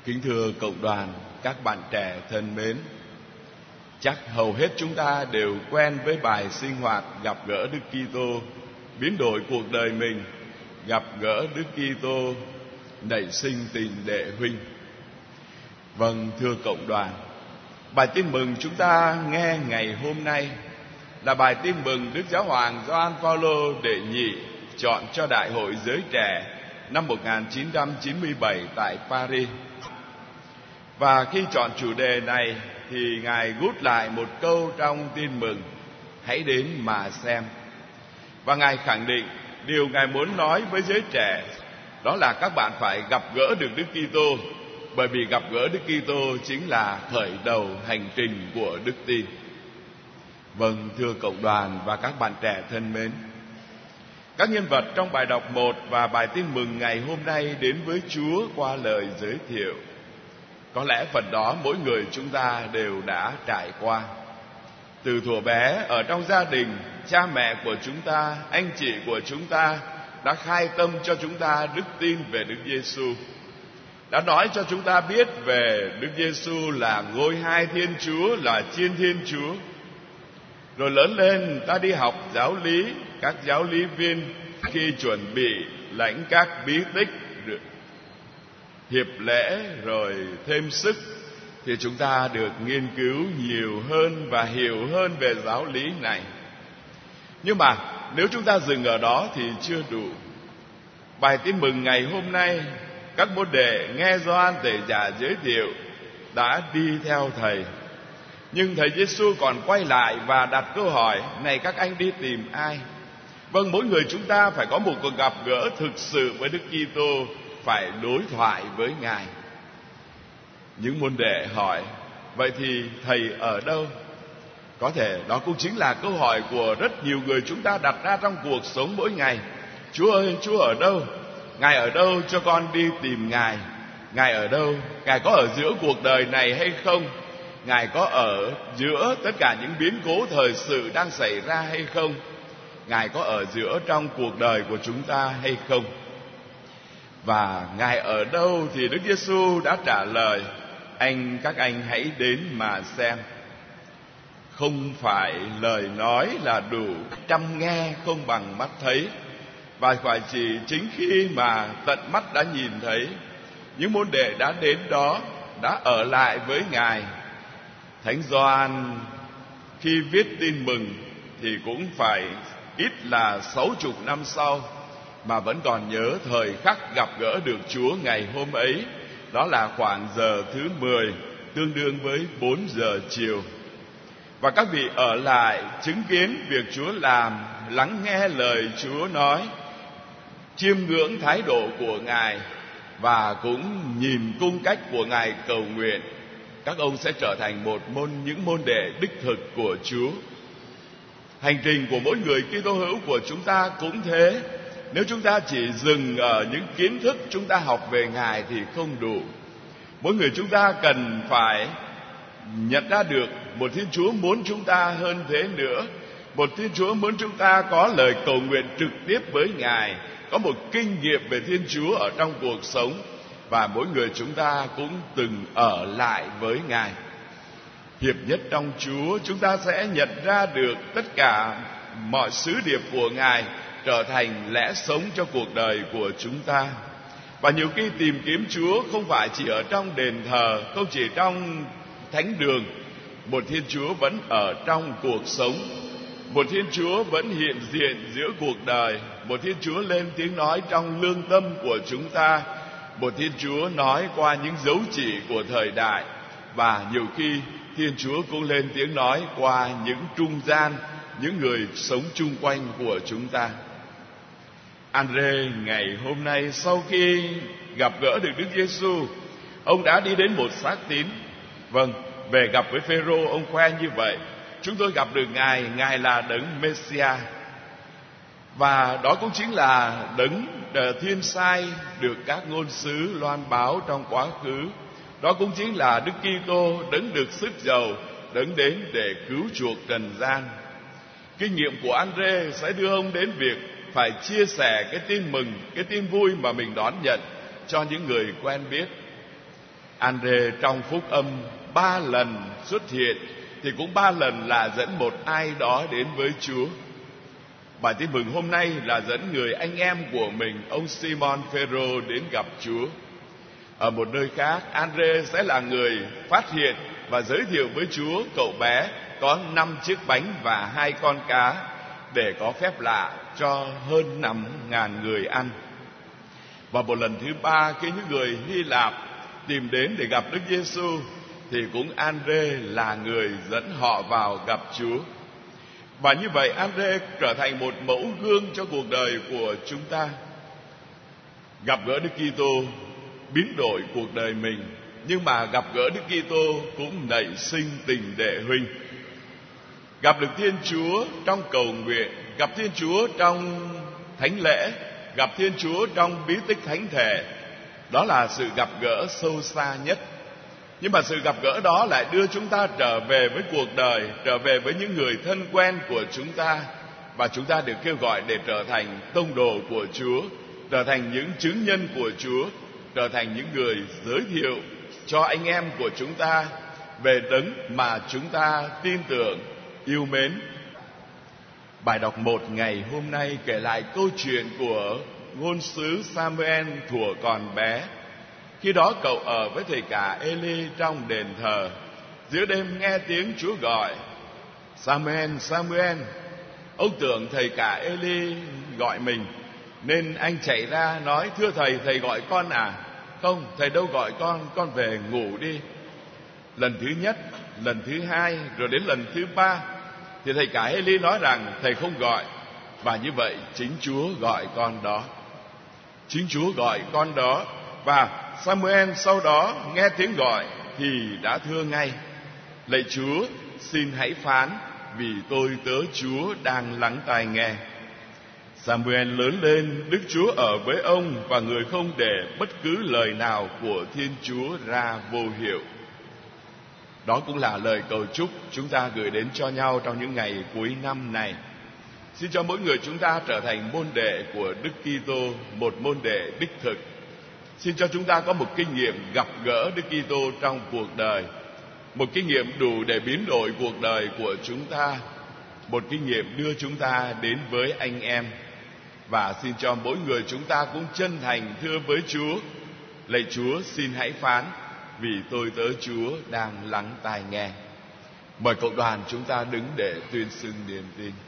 Kính thưa cộng đoàn, các bạn trẻ thân mến, chắc hầu hết chúng ta đều quen với bài sinh hoạt gặp gỡ Đức Kitô, biến đổi cuộc đời mình, gặp gỡ Đức Kitô, nảy sinh tình đệ huynh. Vâng, thưa cộng đoàn, bài tin mừng chúng ta nghe ngày hôm nay là bài tin mừng Đức Giáo hoàng Gioan Phaolô đệ nhị chọn cho Đại hội Giới Trẻ năm 1997 tại Paris. Và khi chọn chủ đề này thì Ngài rút lại một câu trong tin mừng: hãy đến mà xem. Và Ngài khẳng định điều Ngài muốn nói với giới trẻ đó là các bạn phải gặp gỡ được Đức Kitô, bởi vì gặp gỡ Đức Kitô chính là khởi đầu hành trình của đức tin. Vâng, thưa cộng đoàn và các bạn trẻ thân mến, các nhân vật trong bài đọc 1 và bài tin mừng ngày hôm nay đến với Chúa qua lời giới thiệu. Có lẽ phần đó mỗi người chúng ta đều đã trải qua. Từ thuở bé, ở trong gia đình, cha mẹ của chúng ta, anh chị của chúng ta đã khai tâm cho chúng ta đức tin về Đức Giêsu, đã nói cho chúng ta biết về Đức Giêsu là ngôi hai Thiên Chúa, là Chiên Thiên Chúa. Rồi lớn lên, ta đi học giáo lý, các giáo lý viên khi chuẩn bị lãnh các bí tích, hiệp lễ rồi thêm sức, thì chúng ta được nghiên cứu nhiều hơn và hiểu hơn về giáo lý này. Nhưng mà nếu chúng ta dừng ở đó thì chưa đủ. Bài tin mừng ngày hôm nay, các môn đệ nghe Gioan Tẩy Giả giới thiệu đã đi theo Thầy. Nhưng Thầy Giêsu còn quay lại và đặt câu hỏi: này các anh đi tìm ai? Vâng, mỗi người chúng ta phải có một cuộc gặp gỡ thực sự với Đức Kitô, phải đối thoại với Ngài. Những môn đệ hỏi: vậy thì Thầy ở đâu? Có thể đó cũng chính là câu hỏi của rất nhiều người chúng ta đặt ra trong cuộc sống mỗi ngày. Chúa ơi, Chúa ở đâu? Ngài ở đâu cho con đi tìm Ngài? Ngài ở đâu? Ngài có ở giữa cuộc đời này hay không? Ngài có ở giữa tất cả những biến cố thời sự đang xảy ra hay không? Ngài có ở giữa trong cuộc đời của chúng ta hay không? Và Ngài ở đâu thì Đức Giêsu đã trả lời: các anh hãy đến mà xem. Không phải lời nói là đủ, trăm nghe không bằng mắt thấy. Và phải chỉ chính khi mà tận mắt đã nhìn thấy, những môn đệ đã đến đó, đã ở lại với Ngài. Thánh Gioan khi viết tin mừng thì cũng phải ít là 60 năm sau mà vẫn còn nhớ thời khắc gặp gỡ được Chúa ngày hôm ấy. Đó là khoảng giờ thứ 10, tương đương với 4 giờ chiều. Và các vị ở lại chứng kiến việc Chúa làm, lắng nghe lời Chúa nói, chiêm ngưỡng thái độ của Ngài và cũng nhìn cung cách của Ngài cầu nguyện. Các ông sẽ trở thành những môn đệ đích thực của Chúa. Hành trình của mỗi người Kitô hữu của chúng ta cũng thế. Nếu chúng ta chỉ dừng ở những kiến thức chúng ta học về Ngài thì không đủ. Mỗi người chúng ta cần phải nhận ra được một Thiên Chúa muốn chúng ta hơn thế nữa. Một Thiên Chúa muốn chúng ta có lời cầu nguyện trực tiếp với Ngài, có một kinh nghiệm về Thiên Chúa ở trong cuộc sống. Và mỗi người chúng ta cũng từng ở lại với Ngài. Hiệp nhất trong Chúa, chúng ta sẽ nhận ra được tất cả mọi sứ điệp của Ngài trở thành lẽ sống cho cuộc đời của chúng ta. Và nhiều khi tìm kiếm Chúa không phải chỉ ở trong đền thờ, không chỉ trong thánh đường. Một Thiên Chúa vẫn ở trong cuộc sống. Một Thiên Chúa vẫn hiện diện giữa cuộc đời. Một Thiên Chúa lên tiếng nói trong lương tâm của chúng ta. Một Thiên Chúa nói qua những dấu chỉ của thời đại. Và nhiều khi Thiên Chúa cũng lên tiếng nói qua những trung gian, những người sống chung quanh của chúng ta. Andre ngày hôm nay sau khi gặp gỡ được Đức Giêsu, ông đã đi đến một xác tín. Vâng, về gặp với Phêrô, ông khoe như vậy: chúng tôi gặp được Ngài, Ngài là đấng Messiah. Và đó cũng chính là đấng thiên sai được các ngôn sứ loan báo trong quá khứ. Đó cũng chính là Đức Kitô, đấng được sức giàu, đấng đến để cứu chuộc trần gian. Kinh nghiệm của Andre sẽ đưa ông đến việc phải chia sẻ cái tin mừng, cái tin vui mà mình đón nhận cho những người quen biết. Andre trong phúc âm 3 lần xuất hiện thì cũng 3 lần là dẫn một ai đó đến với Chúa. Bài tin mừng hôm nay là dẫn người anh em của mình, ông Simon Phêrô, đến gặp Chúa. Ở một nơi khác, Andre sẽ là người phát hiện và giới thiệu với Chúa cậu bé có 5 chiếc bánh và 2 con cá để có phép lạ cho hơn 5.000 người ăn. Và một lần thứ 3, khi những người Hy Lạp tìm đến để gặp Đức Giêsu thì cũng Andre là người dẫn họ vào gặp Chúa. Và như vậy Andre trở thành một mẫu gương cho cuộc đời của chúng ta. Gặp gỡ Đức Kitô biến đổi cuộc đời mình, nhưng mà gặp gỡ Đức Kitô cũng nảy sinh tình đệ huynh. Gặp được Thiên Chúa trong cầu nguyện, gặp Thiên Chúa trong thánh lễ, gặp Thiên Chúa trong bí tích thánh thể, đó là sự gặp gỡ sâu xa nhất. Nhưng mà sự gặp gỡ đó lại đưa chúng ta trở về với cuộc đời, trở về với những người thân quen của chúng ta, và chúng ta được kêu gọi để trở thành tông đồ của Chúa, trở thành những chứng nhân của Chúa, trở thành những người giới thiệu cho anh em của chúng ta về Đấng mà chúng ta tin tưởng, yêu mến. Bài đọc 1 ngày hôm nay kể lại câu chuyện của ngôn sứ Samuel thuở còn bé. Khi đó cậu ở với thầy cả Eli trong đền thờ. Giữa đêm nghe tiếng Chúa gọi: Samuel, Samuel. Ông tưởng thầy cả Eli gọi mình, nên anh chạy ra nói: Thưa thầy, thầy gọi con à? Không, thầy đâu gọi con về ngủ đi. Lần thứ nhất, lần thứ hai, rồi đến lần thứ 3 thì thầy cả Eli nói rằng thầy không gọi. Và như vậy chính Chúa gọi con đó. Chính Chúa gọi con đó. Và Samuel sau đó nghe tiếng gọi thì đã thưa ngay: Lạy Chúa, xin hãy phán, vì tôi tớ Chúa đang lắng tai nghe. Samuel lớn lên, Đức Chúa ở với ông, và người không để bất cứ lời nào của Thiên Chúa ra vô hiệu. Đó cũng là lời cầu chúc chúng ta gửi đến cho nhau trong những ngày cuối năm này. Xin cho mỗi người chúng ta trở thành môn đệ của Đức Kitô, một môn đệ đích thực. Xin cho chúng ta có một kinh nghiệm gặp gỡ Đức Kitô trong cuộc đời, một kinh nghiệm đủ để biến đổi cuộc đời của chúng ta, một kinh nghiệm đưa chúng ta đến với anh em. Và xin cho mỗi người chúng ta cũng chân thành thưa với Chúa: Lạy Chúa, xin hãy phán, vì tôi tớ Chúa đang lắng tai nghe. Mời cộng đoàn chúng ta đứng để tuyên xưng niềm tin.